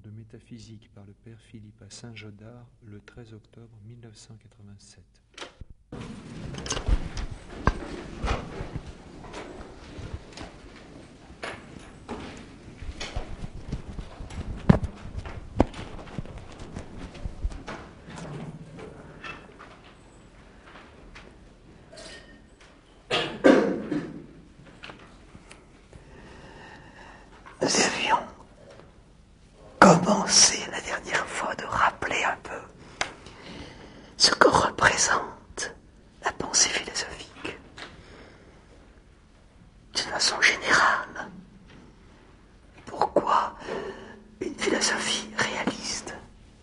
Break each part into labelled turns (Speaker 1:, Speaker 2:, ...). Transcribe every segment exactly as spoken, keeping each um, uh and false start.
Speaker 1: de métaphysique par le père Philippe à Saint-Jodard le treize octobre mille neuf cent quatre-vingt-sept.
Speaker 2: Nous avions commencé la dernière fois de rappeler un peu ce que représente la pensée philosophique d'une façon générale. Pourquoi une philosophie réaliste,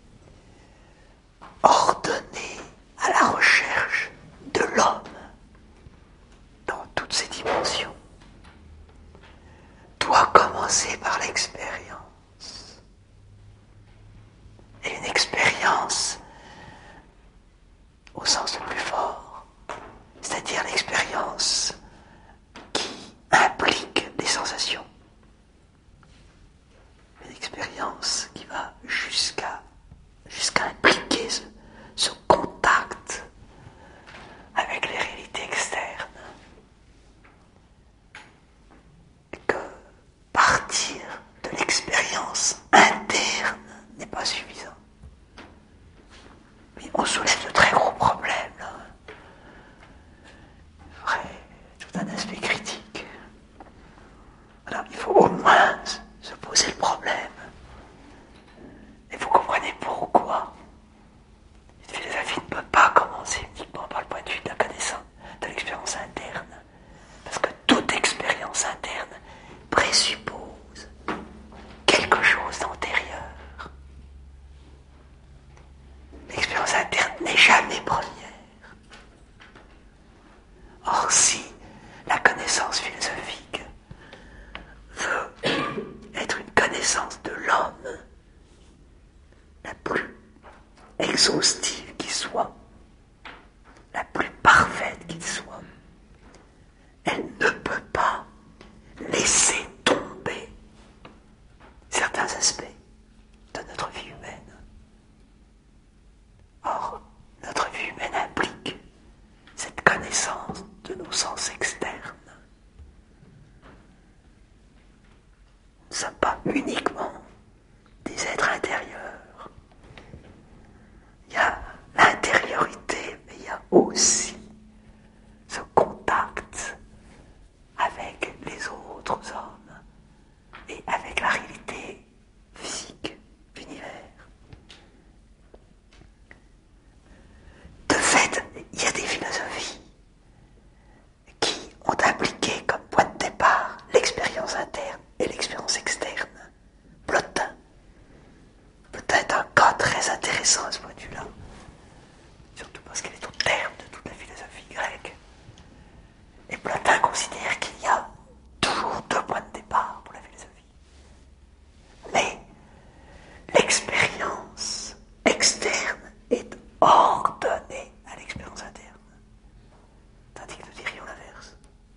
Speaker 2: ordonnée à la recherche de l'homme dans toutes ses dimensions, doit commencer par l'expérience. Et une expérience au sens le plus fort, c'est-à-dire l'expérience qui implique les sensations. Une expérience qui va jusqu'à jusqu'à impliquer ce, ce contact avec les réalités externes. Et que partir de l'expérience interne n'est pas suffisant. Mais on soulève de très gros problèmes, là. Il faudrait tout un aspect critique. Alors, il faut au moins se poser le problème. Et vous comprenez pourquoi une philosophie ne peut pas commencer uniquement par le point de vue de la connaissance, de l'expérience interne. Parce que toute expérience interne présuppose quelque chose d'antérieur. L'expérience interne n'est jamais première. Or, si la connaissance philosophique veut être une connaissance de l'homme la plus exhaustive qui soit, la plus parfaite qu'il soit, elle ne peut pas laisser tomber certains aspects de notre vie humaine. Or, notre vie humaine implique cette connaissance de nos sens externes. Nous ne sommes pas uniquement des êtres intérieurs. Il y a l'intériorité, mais il y a aussi ce contact avec les autres hommes et avec la réalité physique, l'univers. De fait, il y a des philosophies qui ont impliqué comme point de départ l'expérience interne et l'expérience externe. Plotin. Plotin est un cas très intéressant à ce point de vue-là. Surtout parce qu'il est au terme de toute la philosophie grecque. Et Plotin considère qu'il y a toujours deux points de départ pour la philosophie. Mais l'expérience externe est ordonnée à l'expérience interne. Tandis que nous dirions l'inverse.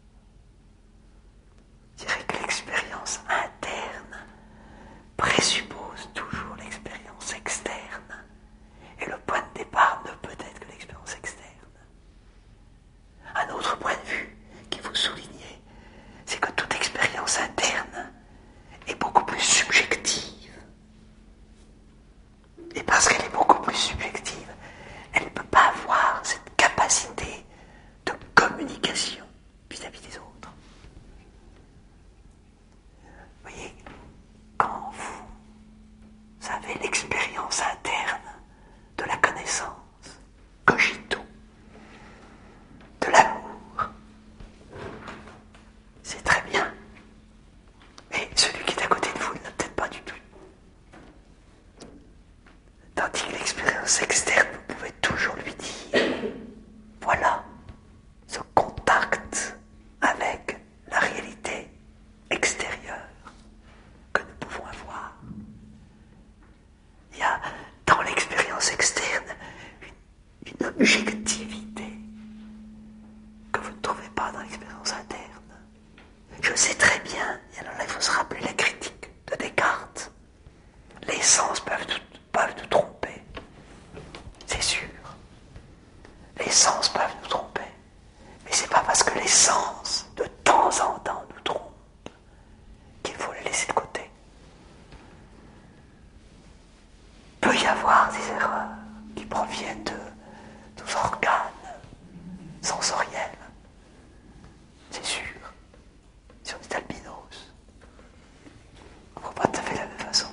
Speaker 2: Je dirais que l'expérience interne présuppose toujours l'expérience externe. Et le point de départ ne peut être que l'expérience externe. Un autre point de vue qu'il faut souligner, c'est que toute expérience interne est beaucoup plus subjective. Et parce qu'elle est beaucoup plus subjective, elle ne peut pas avoir cette capacité de communication vis-à-vis des autres. Vous voyez, quand vous avez l'expérience interne de la connaissance, cogito, de l'amour, c'est très bien. Mais celui qui est à côté de vous ne l'a peut-être pas du tout. Tandis que l'expérience externe, vous pouvez toujours lui dire, voilà, ce contact avec la réalité extérieure que nous pouvons avoir. Il y a dans l'expérience externe une, une objectivité que vous ne trouvez pas dans l'expérience interne. Je sais très bien, et alors là il faut se rappeler la critique de Descartes. Les sens peuvent nous, peuvent nous tromper. C'est sûr. Les sens peuvent nous tromper. Mais c'est pas parce que les sens, de temps en temps, nous trompent qu'il faut les laisser de côté. Il peut y avoir des erreurs qui proviennent de nos organes sensoriels. C'est sûr. Si on est albinos, on ne voit pas tout à fait de la même façon.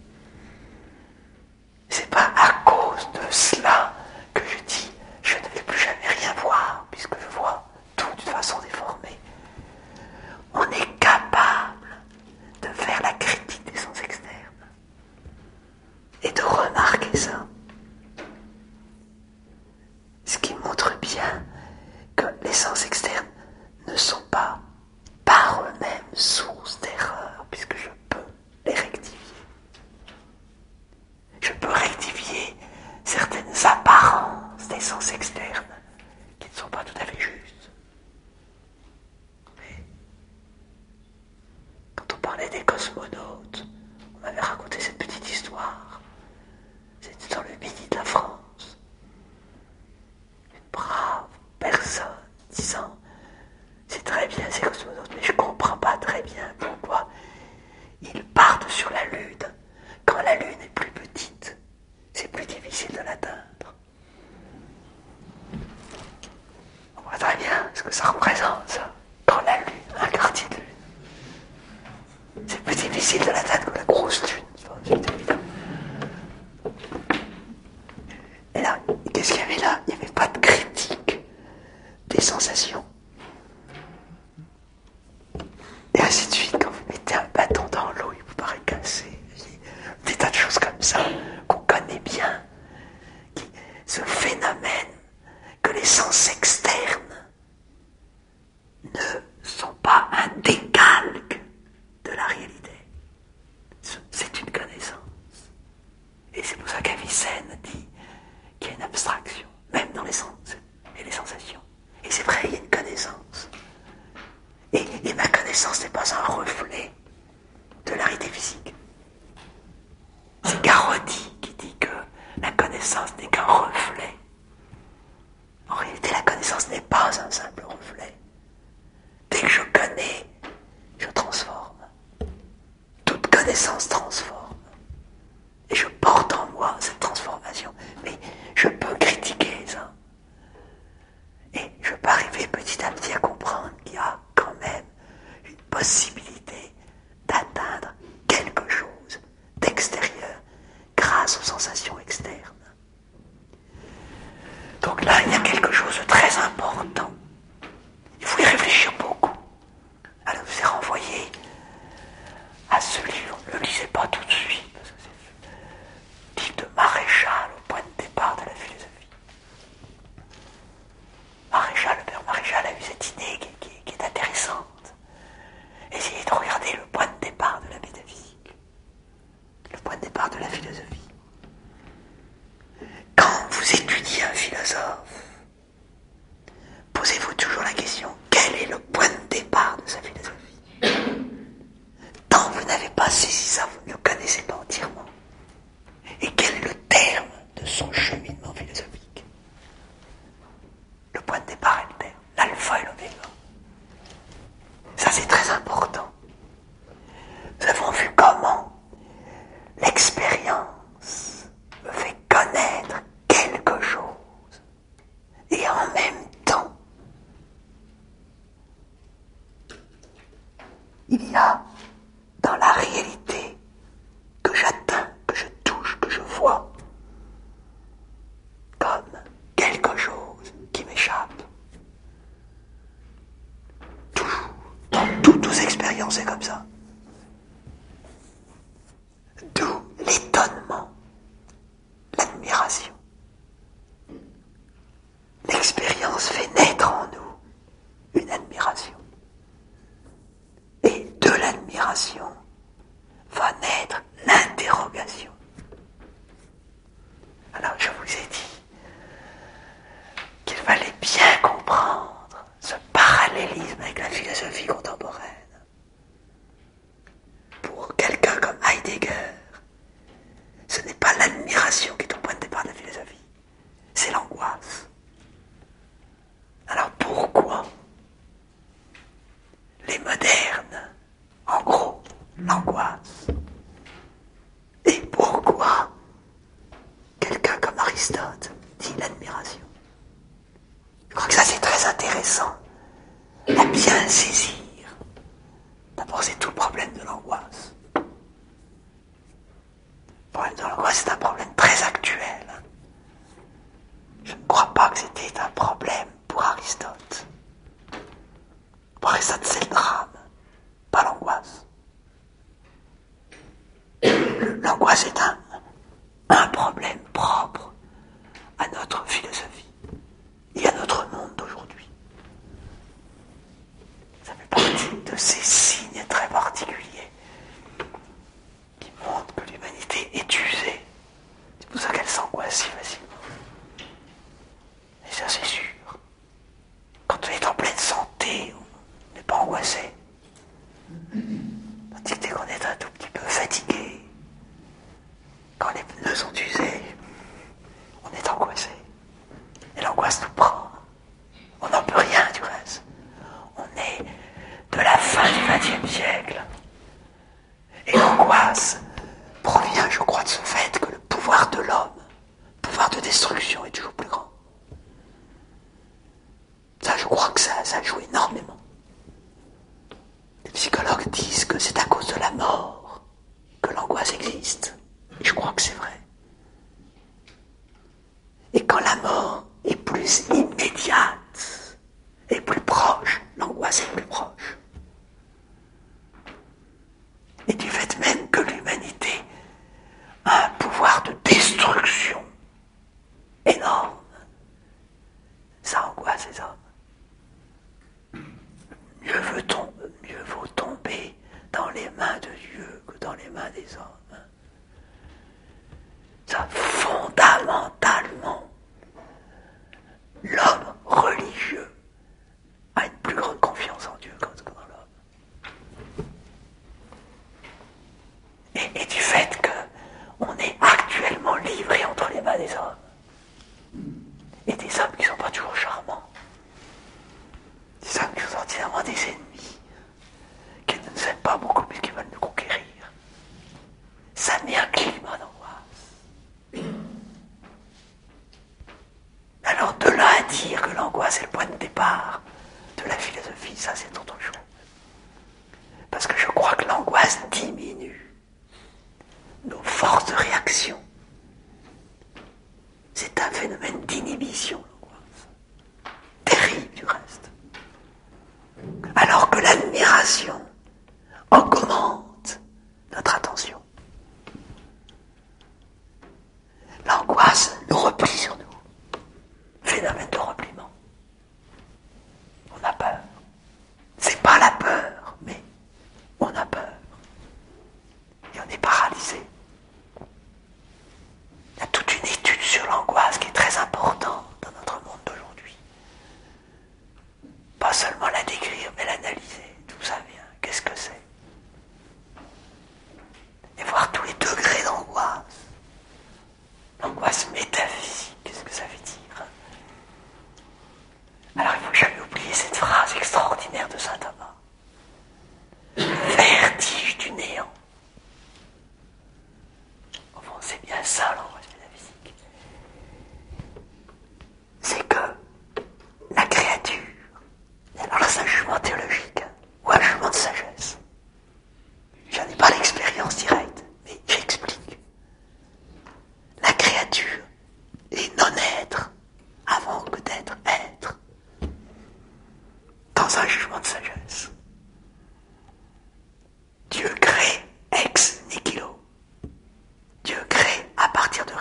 Speaker 2: C'est pas à cause de cela que je dis je ne vais plus jamais rien voir, puisque je vois tout d'une façon déformée. On est capable de faire la critique des sens externes et de remarquer ça. Ce qui montre bien que les sens externes ne sont pas par eux-mêmes source d'erreur, puisque je peux les rectifier. Je peux rectifier certaines apparences des sens externes qui ne sont pas tout à fait justes. Mais quand on parlait des cosmonautes, on m'avait raconté cette petite histoire. C'était dans le midi de la France. Une brave personne disant « C'est très bien ces cosmonautes, mais je ne comprends pas très bien pourquoi ils partent sur la Lune. Quand la Lune est plus petite, c'est plus difficile de l'atteindre. » On voit très bien ce que ça représente, ça. Quand la Lune, un quartier de Lune, c'est plus difficile de l'atteindre que la grosse Lune. C'est évident. Et là, qu'est-ce qu'il y avait là? Il n'y avait pas de critique des sensations. Et ainsi de suite, quand vous mettez un bâton dans l'eau, il vous paraît cassé. Des tas de choses comme ça qu'on connaît bien. Qui, ce phénomène que les sens externes ne sont pas un décalque de la réalité. C'est une connaissance. Et c'est pour ça qu'Avicenne dit qu'il y a une abstraction, même dans les sens et les sensations. Et c'est vrai, il y a une connaissance. Et, et ma connaissance n'est pas un reflet de la réalité physique. C'est Garodi qui dit que la connaissance n'est qu'un reflet. En réalité, la connaissance n'est pas un simple reflet. Dès que je connais, je transforme. Toute connaissance transforme. Et je porte en moi cette transformation. Mais je peux critiquer ça. Et je peux arriver petit à petit à comprendre qu'il y a quand même une possibilité d'atteindre quelque chose d'extérieur grâce aux sensations externes. Donc là, il y a quelque chose de très important. Il faut y réfléchir beaucoup. Alors, je vous ai renvoyé à ce livre. Ne le lisez pas tout de suite, parce que c'est le livre de Maréchal au point de départ de la philosophie. Maréchal, le père Maréchal a eu cette idée qui, qui, qui est intéressante. Essayez de regarder le point de départ de la métaphysique, le point de départ de la philosophie. Quand vous étudiez un philosophe, posez-vous toujours la question, quel est le point de départ de sa philosophie? Tant que vous n'avez pas saisi ça, vous ne le connaissez pas entièrement. Et quel est le terme de son cheminement philosophique? Le point de départ est le terme, l'alpha et l'oméga. Ça, c'est très important. Nous avons vu comment l'expérience me fait connaître quelque chose Aristote dit l'admiration. Je crois que ça c'est très intéressant à bien saisir. D'abord c'est tout le problème de l'angoisse. Le problème de l'angoisse c'est un problème très actuel. Je ne crois pas que c'était un problème pour Aristote. Pour Aristote c'est le drame, pas l'angoisse. L'angoisse est un, un problème propre à notre philosophie et à notre monde d'aujourd'hui. Ça fait partie de ces signes très particuliers qui montrent que l'humanité est usée. C'est pour ça qu'elle s'angoisse si facilement. Et ça c'est sûr. Quand on est en pleine santé, on n'est pas angoissé. Tandis que dès qu'on est un tout petit peu fatigué, quand les pneus sont usés, on est angoissé. Et l'angoisse nous prend. On n'en peut rien du reste. On est de la fin du vingtième siècle. Et l'angoisse provient, je crois, de ce fait que le pouvoir de l'homme, le pouvoir de destruction est toujours plus grand. Ça, je crois que ça, ça joue énormément. Les psychologues disent que c'est à cause de la mort que l'angoisse existe. Et je crois que c'est vrai. Et quand la mort est plus immédiate et plus proche, l'angoisse est plus proche. Et du fait même que l'humanité a un pouvoir de destruction énorme, ça angoisse les hommes. Mieux veut tomber, mieux vaut tomber dans les mains de Dieu que dans les mains des hommes. Ça, fondamentalement, l'homme religieux a une plus grande confiance en Dieu que dans l'homme. Et, et du fait qu'on est actuellement livré entre les mains des hommes, et des hommes qui ne sont pas toujours charmants, des hommes qui sont entièrement des ennemis, qui ne nous aiment pas beaucoup mais qui veulent nous conquérir, ça met un climat d'angoisse. Alors de là à dire que l'angoisse est le point de départ de la philosophie, ça c'est autre chose. Parce que je crois que l'angoisse diminue nos forces de réaction. C'est un phénomène d'inhibition, l'angoisse. Terrible du reste. Alors que l'admiration augmente notre attention. L'angoisse nous replie sur nous. Phénomène de repliement. On a peur. C'est pas la peur, mais on a peur. Et on est paralysé. Il y a toute une étude sur l'angoisse qui est très importante dans notre monde d'aujourd'hui. Pas seulement la décrire, mais l'analyser. D'où ça vient? Qu'est-ce que c'est? Et voir tous les degrés d'angoisse. L'angoisse métaphysique, qu'est-ce que ça veut dire? Alors il ne faut jamais oublier cette phrase extraordinaire de saint Thomas. Vertige du néant. Au fond, c'est bien ça l'angoisse métaphysique. C'est que la créature, alors là c'est un jugement théologique, ou un jugement de sagesse. J'en ai pas l'expérience directe, mais j'explique. La créature est non-être avant que d'être être. Dans un jugement de sagesse. Dieu crée ex nihilo. Dieu crée à partir de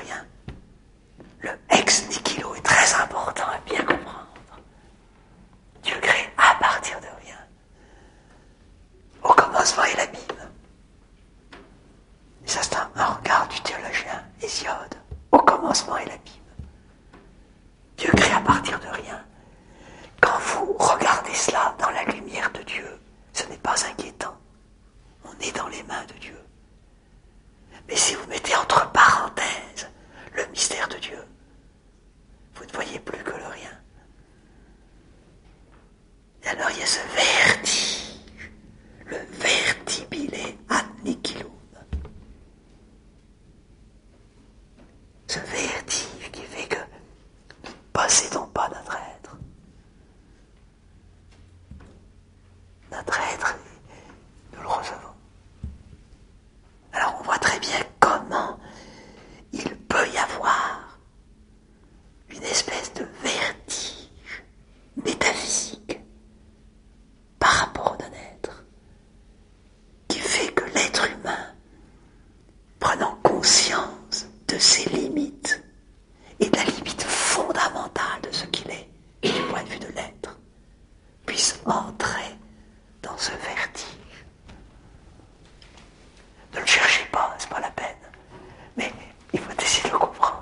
Speaker 2: conscience de ses limites et de la limite fondamentale de ce qu'il est, du point de vue de l'être, puisse entrer dans ce vertige. Ne le cherchez pas, c'est pas la peine, mais il faut essayer de le comprendre.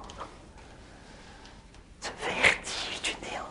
Speaker 2: Ce vertige du néant.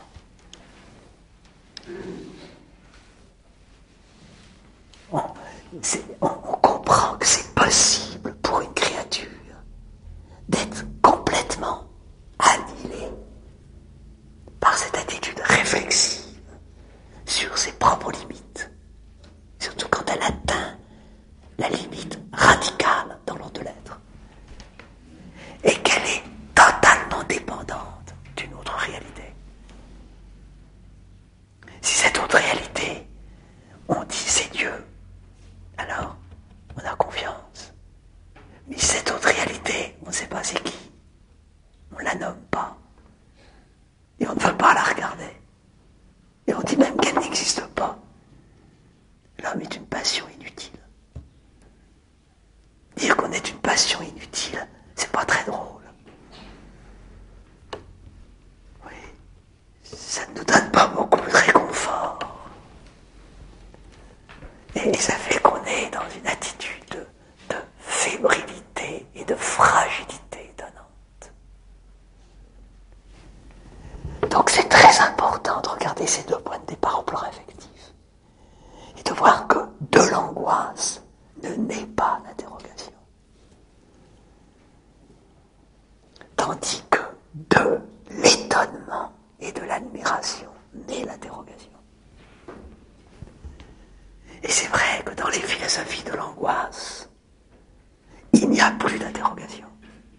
Speaker 2: On, on, on comprend que c'est possible pour une créature d'être complètement annihilée par cette attitude réflexive sur ses propres limites, surtout quand elle atteint la limite radicale dans l'ordre de l'être, et qu'elle est totalement dépendante d'une autre réalité. Si cette autre réalité, on dit c'est Dieu, alors on a confiance. Mais cette autre réalité, on ne sait pas c'est qui. On ne la nomme pas. Et on ne veut pas la regarder. Et on dit même qu'elle n'existe pas. L'homme est une passion inutile. Dire qu'on est une passion inutile, c'est pas très drôle. Oui, ça ne nous donne pas beaucoup de réconfort. Et ça fait qu'on est dans une attitude de, de fébrilité et de fragilité étonnante. Donc c'est très important de regarder ces deux points de départ au plan affectif et de voir que de l'angoisse ne naît pas l'interrogation. Tandis que de l'étonnement et de l'admiration naît l'interrogation. Et c'est vrai que dans les philosophies de l'angoisse, il n'y a plus d'interrogation.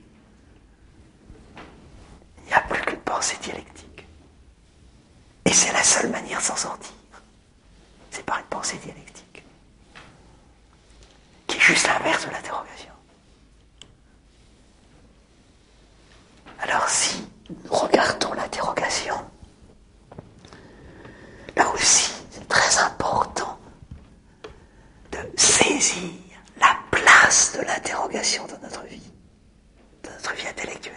Speaker 2: Il n'y a plus qu'une pensée dialectique. Et c'est la seule manière de s'en sortir. C'est par une pensée dialectique. Qui est juste l'inverse de l'interrogation. Alors si nous regardons l'interrogation, là aussi c'est très important de saisir la place de l'interrogation dans notre vie, dans notre vie intellectuelle.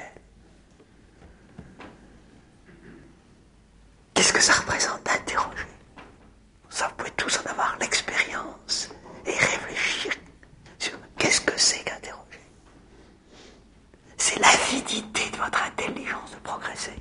Speaker 2: Qu'est-ce que ça représente d'interroger? Ça, vous pouvez tous en avoir l'expérience et réfléchir sur qu'est-ce que c'est qu'interroger. C'est l'avidité de votre intelligence de progresser.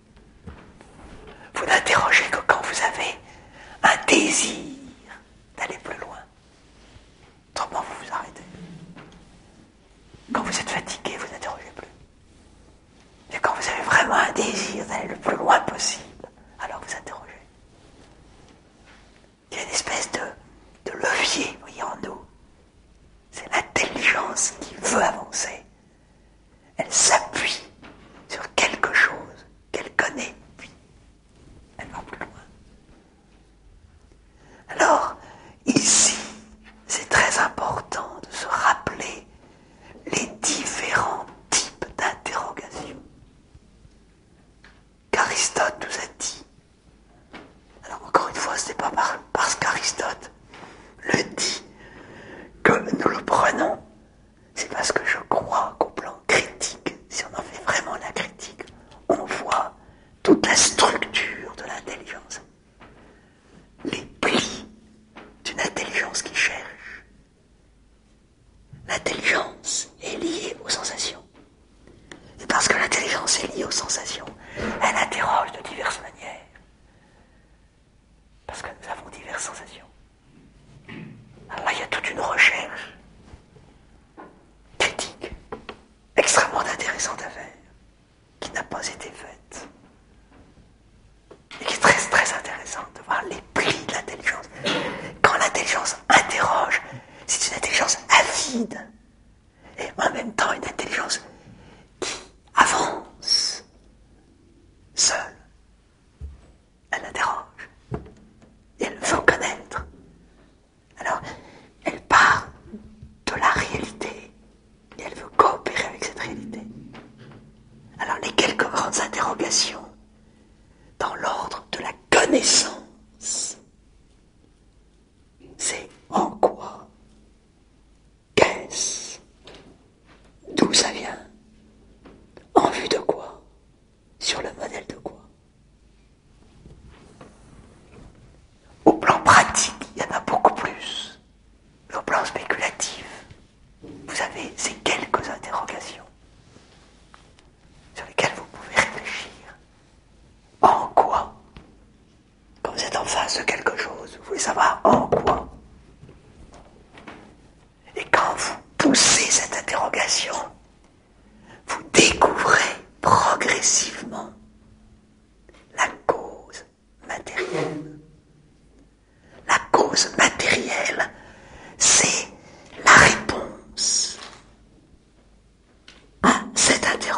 Speaker 2: Vous n'interrogez que quand vous avez un désir d'aller plus loin. Autrement, vous vous arrêtez. Quand vous êtes fatigué, vous n'interrogez plus. Et quand vous avez vraiment un désir d'aller le plus loin possible, alors vous interrogez. Il y a une espèce de, de levier, vous voyez, en nous. C'est l'intelligence qui veut avancer. Elle s'appuie sur quelque chose qu'elle connaît, puis elle va plus loin. Alors, ici, c'est très important de se rappeler les différents types d'interrogations qu'Aristote nous a dit. Alors, encore une fois, ce n'est pas par, parce qu'Aristote le dit que nous le prenons, c'est parce que je crois qu'au plan critique, si on en fait vraiment la critique, on voit toute la structure de l'intelligence, les plis d'une intelligence qui cherche. L'intelligence est liée aux sensations. Et parce que l'intelligence est liée aux sensations, elle interroge de diverses manières. Parce que nous avons diverses sensations. Alors là, il y a toute une recherche critique, extrêmement intéressante à faire, qui n'a pas été faite. Et qui est très très intéressante de voir les plis de l'intelligence. Quand l'intelligence interroge, c'est une intelligence avide, et en même temps une intelligence qui avance, seule. Elle interroge, et elle veut connaître. Alors, elle part de la réalité, et elle veut coopérer avec cette réalité. Alors, les quelques grandes interrogations dans l'ordre de la connaissance, c'est en quoi, qu'est-ce, d'où ça vient.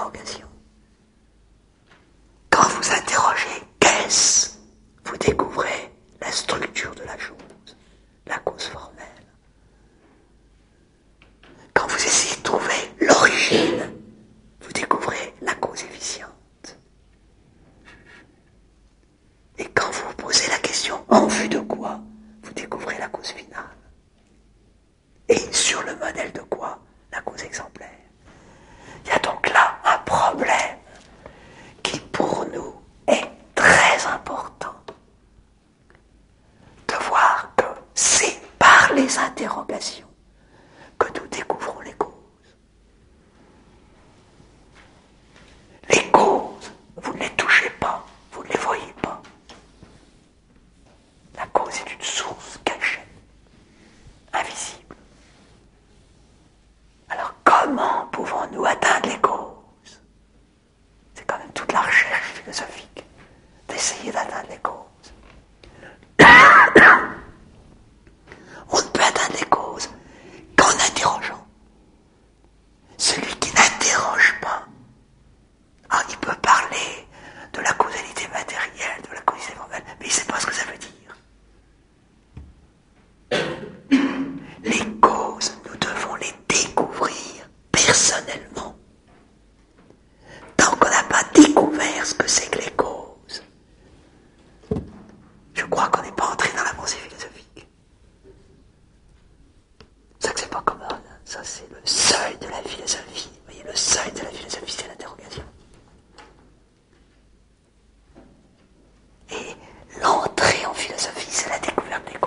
Speaker 2: d'interrogation. Quand vous interrogez qu'est-ce, vous découvrez la structure de la chose, la cause formelle. Quand vous essayez de trouver l'origine, vous découvrez la cause efficiente. Et quand vous vous posez la question en vue de quoi, vous découvrez la cause finale. Et sur le modèle de quoi, la cause exemplaire. Il y a donc là un problème qui pour nous est très important. De voir que c'est par les interrogations que nous découvrons les causes. Les causes, vous ne les touchez pas, vous ne les voyez pas. La cause est une source cachée, invisible. Alors comment pouvons-nous atteindre les causes? C'est quand même toute la recherche philosophique d'essayer d'atteindre les causes. On ne peut atteindre les causes qu'en interrogeant. Celui qui n'interroge pas, ah, il peut parler de la causalité matérielle, de la causalité formelle, mais il ne sait pas ce que ça veut dire. Les causes, nous devons les découvrir personnellement. Tant qu'on n'a pas découvert ce que c'est que les causes, je crois qu'on n'est pas entré dans la pensée philosophique. Ça que c'est pas commode, ça c'est le seuil de la philosophie. Vous voyez, le seuil de la philosophie, c'est l'interrogation. Et l'entrée en philosophie, c'est la découverte des causes.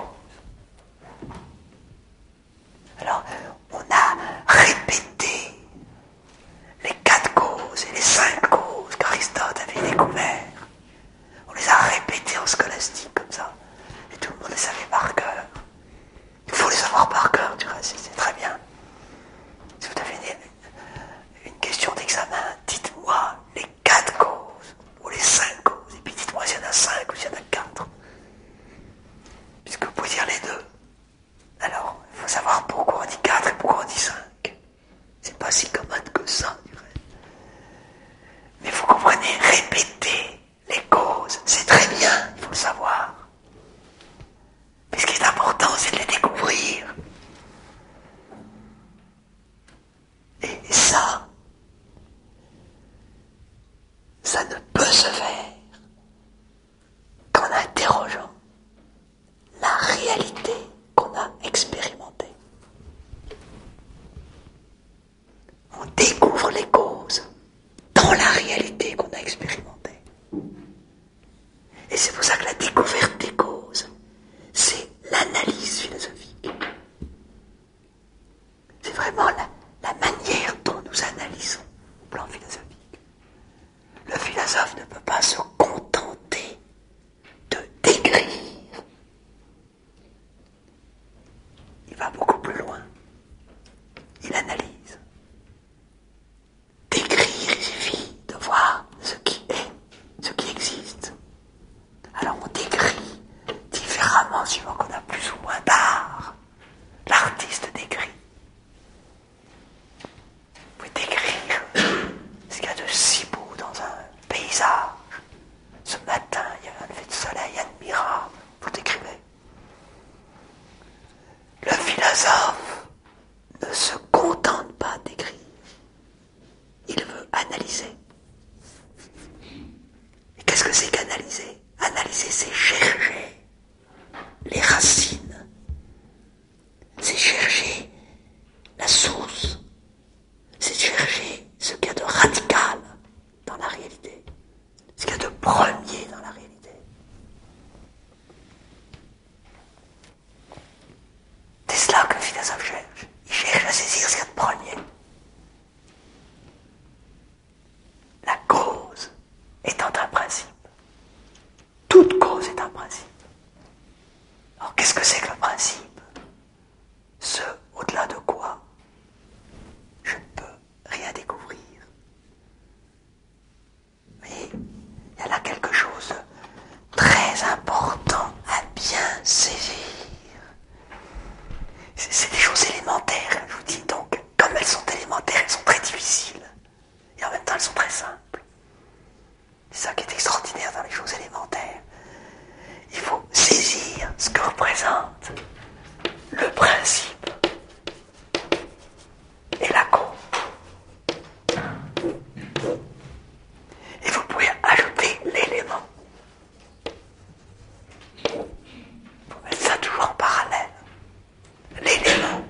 Speaker 2: Alors, on a répété les quatre causes et les cinq causes qu'Aristote avait découvertes. On les a répétées en scolastique comme ça. Et tout le monde les savait par cœur. Il faut les savoir par cœur, tu vois, c'est, c'est très bien. Si vous avez une, une question d'examen, dites-moi les quatre causes ou les cinq causes. Et puis dites-moi s'il y en a cinq ou s'il y en a quatre. Puisque vous pouvez dire les deux. Alors, il faut savoir pourquoi on dit quatre et pourquoi on dit cinq. C'est pas si commode que ça, du reste. Mais vous comprenez, répéter les causes, c'est très bien, il faut le savoir. Mais ce qui est important, c'est de les découvrir. Et ça, ça ne peut se faire qu'en interrogeant la réalité qu'on a expérimentée. On découvre les causes dans la réalité qu'on a expérimentée. Et c'est pour ça que la découverte des causes, c'est l'analyse philosophique. C'est vraiment la, la manière dont nous analysons au plan philosophique. Le philosophe ne peut pas se contenter de décrire. Il va beaucoup plus loin. Il analyse. Décrire, il suffit de voir ce qui est, ce qui existe. Alors on décrit différemment suivant qu'on a plus ou moins d'art. L'artiste décrit. Vous pouvez décrire ce qu'il y a de si beau dans un paysage. Ce matin, il y avait un lever de soleil admirable. Vous décrivez. Le philosophe ne se contente pas d'écrire. Il veut analyser. Et qu'est-ce que c'est qu'analyser? Analyser, c'est chercher les racines. C'est chercher la source. C'est chercher ce qu'il y a de radical dans la réalité. Ce qu'il y a de premier dans la réalité. C'est cela que le philosophe cherche. Il cherche à saisir ce qu'il y a de premier. Et vous pouvez ajouter l'élément. Vous mettez ça toujours en parallèle. L'élément,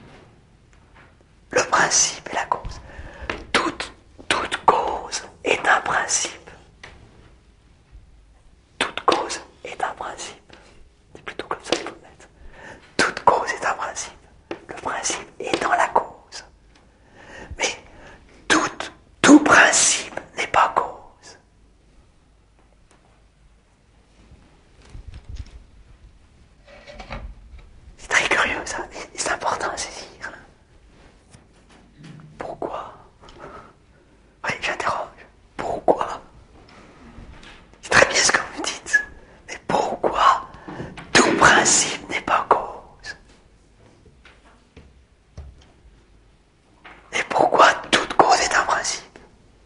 Speaker 2: le principe et la cause. Toute, toute cause est un principe. Toute cause est un principe. C'est plutôt comme ça qu'il faut le mettre. Toute cause est un principe. Le principe est dans la cause. Mais tout, tout principe n'est pas cause. C'est très curieux ça, mais c'est important à saisir. Pourquoi? Oui, j'interroge. Pourquoi? C'est très bien ce que vous dites. Mais pourquoi tout principe n'est pas cause? Et pourquoi toute cause est un principe?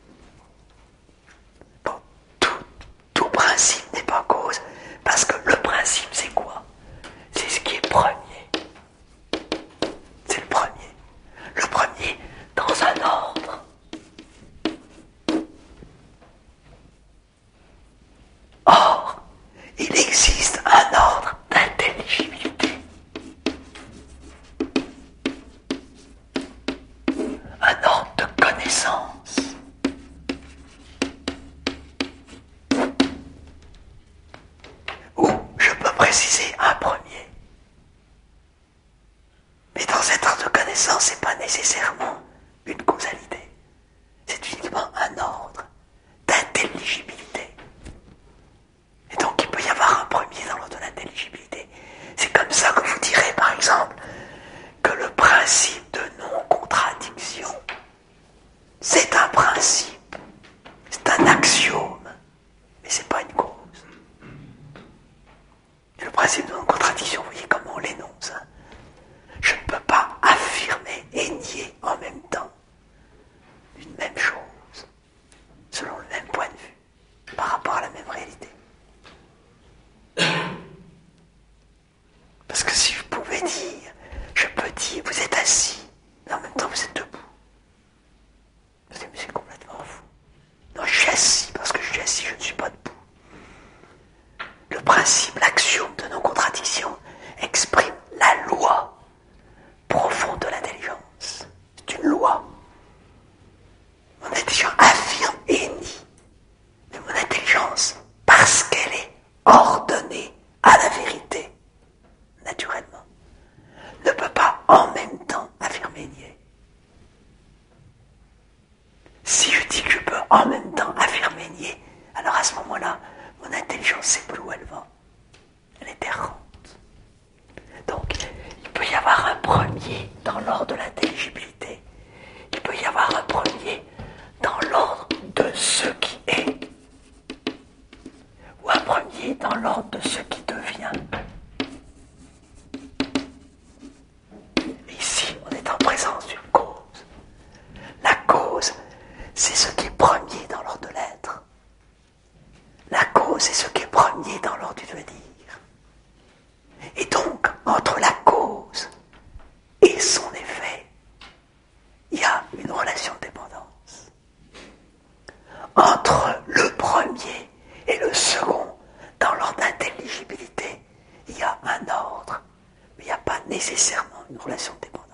Speaker 2: Bon, tout, tout principe n'est pas cause, parce que le principe c'est quoi? C'est ce qui est premier. C'est le premier. Le premier dans un ordre. Or, il existe un ordre d'intelligibilité. Un ordre de connaissance. Ou je peux préciser un premier. Mais dans cet ordre de connaissance, ce n'est pas nécessairement une causalité. C'est uniquement un ordre d'intelligibilité. Et donc il peut y avoir un premier dans l'ordre de l'intelligibilité. C'est comme ça que vous direz, par exemple, que le principe de non-contradiction, c'est un principe, c'est un axiome, mais c'est pas une cause. Et le principe de non-contradiction, vous voyez comment on l'énonce. Hein. Je ne peux pas affirmer et nier en même temps une même chose, selon le même point de vue, par rapport à la même réalité. Parce que si je pouvais dire, je peux dire, vous êtes assis, mais en même temps vous êtes debout. Vous dites, mais c'est complètement fou. Non, je suis assis, parce que je suis assis, je ne suis pas debout. Le principe, l'axiome de non-contradiction exprime la loi profonde de l'intelligence. C'est une loi. Mon intelligence affirme et nie. Mais mon intelligence, parce qu'elle est ordonnée à la vérité, naturellement, ne peut pas en même temps affirmer et nier. Si je dis que je peux en même temps affirmer et nier, alors à ce moment-là, mon intelligence sait plus où elle va. Elle est errante. Donc, il peut y avoir un premier dans l'ordre de l'intelligibilité. Il peut y avoir un premier dans l'ordre de ce qui est. Ou un premier dans l'ordre de ce qui devient. Ici, on est en présence d'une cause. La cause, c'est ce qui est premier dans l'ordre de l'être. La cause, c'est ce qui est premier dans l'ordre du devenir. Et donc, entre la cause et son effet, il y a une relation de dépendance. Entre le premier et le second, dans l'ordre d'intelligibilité, il y a un ordre, mais il n'y a pas nécessairement une relation de dépendance.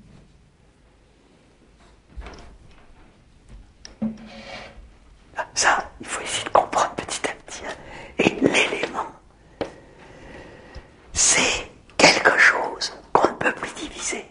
Speaker 2: Ça, il faut essayer de comprendre petit à petit. Hein. Et l'élément, c'est quelque chose qu'on ne peut plus diviser.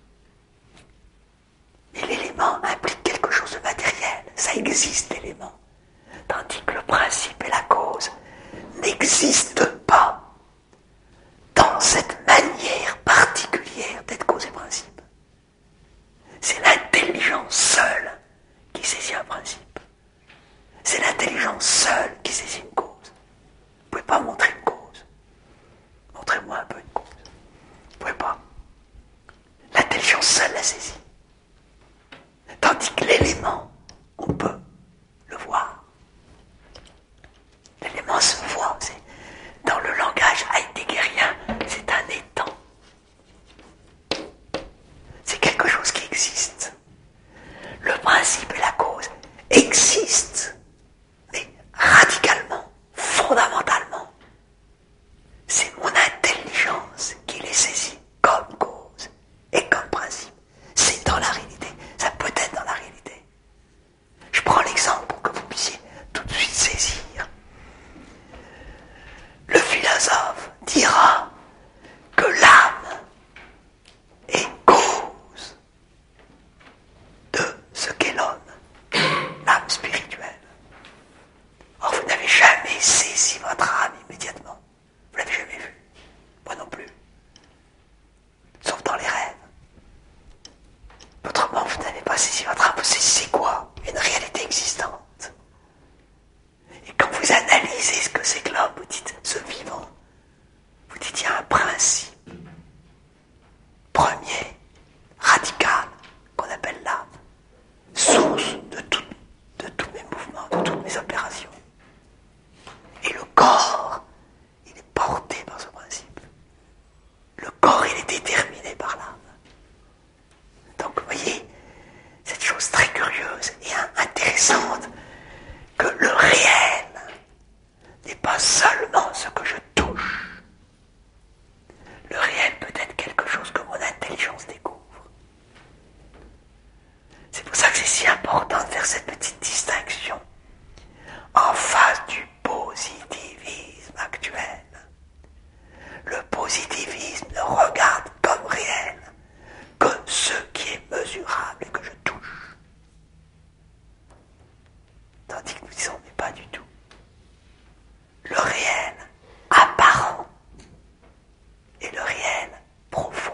Speaker 2: Mais l'élément implique quelque chose de matériel. Ça existe, l'élément. Tandis que le principe et la cause n'existent pas dans cette manière particulière d'être cause et principe. C'est l'intelligence seule qui saisit un principe. C'est l'intelligence seule qui saisit une cause. Vous ne pouvez pas montrer une cause. Montrez-moi un peu une cause. Vous ne pouvez pas. L'intelligence seule la saisit. Tandis que l'élément, on peut le voir. L'élément se voit. C'est dans pas du tout. Le réel apparent et le réel profond.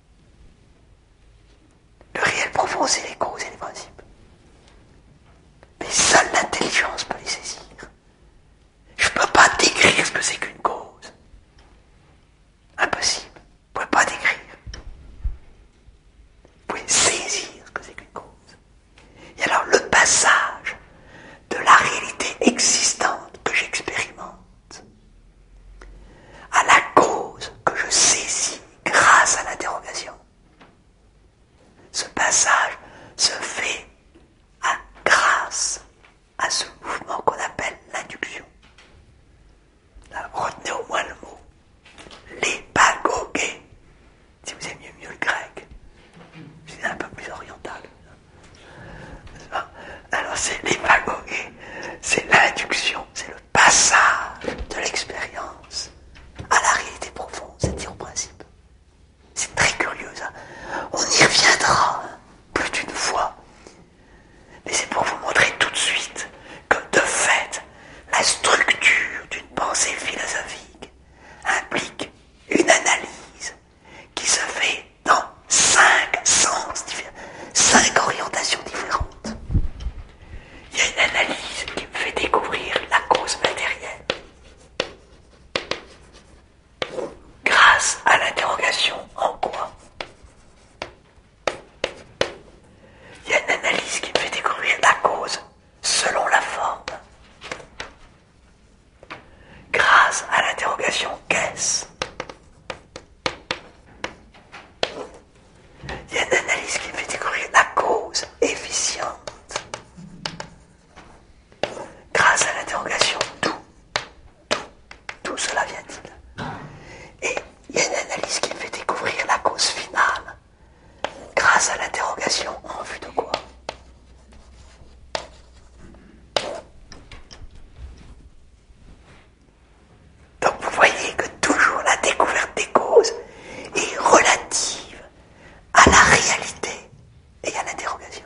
Speaker 2: Le réel profond, c'est les causes et les principes. Mais seule l'intelligence peut les saisir. Je ne peux pas décrire ce que c'est qu'une cause. Impossible. Vous ne pouvez pas décrire. Vous pouvez saisir ce que c'est qu'une cause. Et alors le passage de la réalité existante que j'expérimente à la cause que je saisis grâce à l'interrogation, ce passage se fait à, grâce à ce mouvement qu'on appelle l'induction. Alors, retenez au moins le mot. L'épagogué. Si vous aimez mieux le grec, c'est un peu plus oriental. Alors c'est l'épagogué, c'est l'induction, c'est le passage de l'expérience à la réalité profonde, c'est-à-dire au principe. C'est très curieux ça. On y reviendra hein, plus d'une fois. Mais c'est pour vous montrer tout de suite que de fait, la structure d'une pensée philosophique implique une analyse qui se fait dans cinq sens différents, cinq orientations différentes. Il y a une analyse qui me fait découvrir la cause matérielle. Grâce à l'interrogation en quoi? Il y a une analyse qui me fait découvrir la cause selon la forme. Grâce à l'interrogation qu'est-ce? Il y a une analyse qui me fait découvrir la cause efficiente. Grâce à l'interrogation d'où? D'où? D'où cela vient-il? Et il y a une analyse qui me fait découvrir la cause finale. Grâce à l'interrogation en vue de quoi? Donc vous voyez que toujours la découverte des causes est relative à la réalité et à l'interrogation.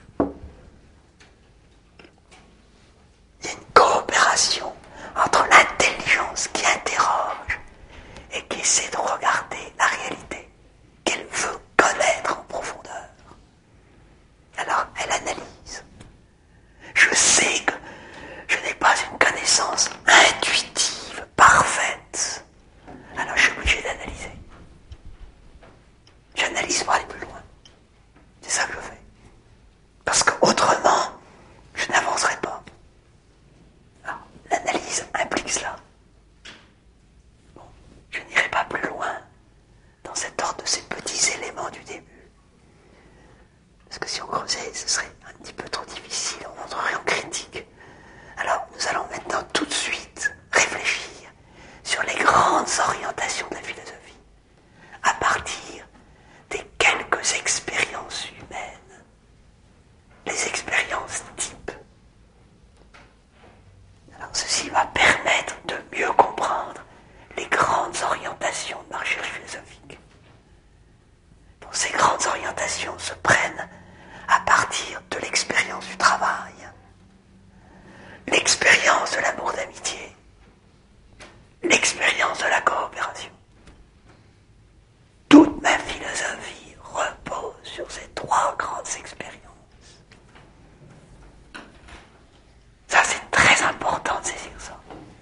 Speaker 2: Il y a une coopération entre l'intelligence qui interroge et qui essaie de regarder la réalité qu'elle veut connaître en profondeur. Alors elle analyse. Je sais que je n'ai pas une connaissance intuitive, parfaite. Alors je suis obligé d'analyser. J'analyse pour aller plus loin. C'est ça que je fais. Parce qu'autrement, je n'avancerai pas. Alors, l'analyse implique cela. Bon, je n'irai pas plus loin dans cet ordre de ces petits éléments du début. Parce que si on creusait, ce serait un petit peu trop difficile, on entrerait en critique. Alors, nous allons maintenant tout de suite réfléchir sur les grandes orientations de la philosophie, à partir des quelques expériences humaines, les expériences types. Alors, ceci va permettre de mieux comprendre les grandes orientations de ma recherche philosophique. Bon, ces grandes orientations se prennent à partir de l'expérience du travail, l'expérience de l'amour d'amitié, l'expérience de la coopération. Toute ma philosophie repose sur ces trois grandes expériences. Ça, c'est très important de saisir ça.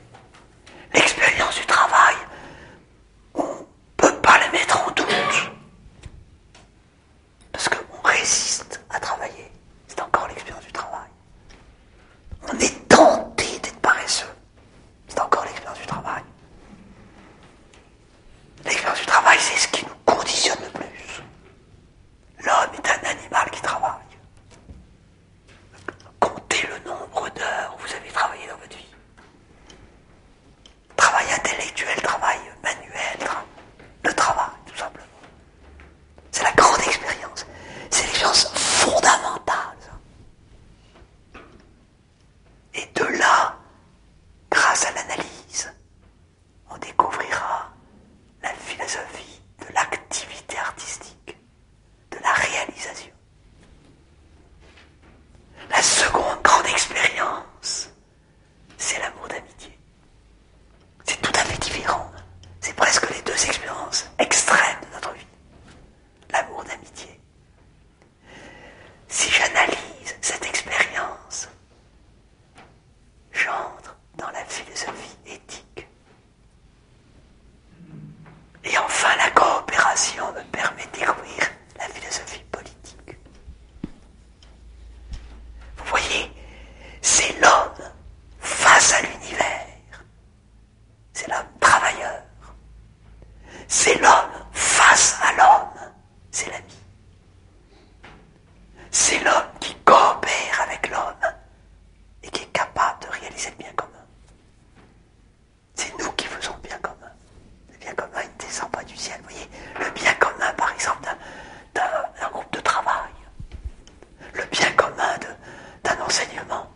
Speaker 2: enseignement.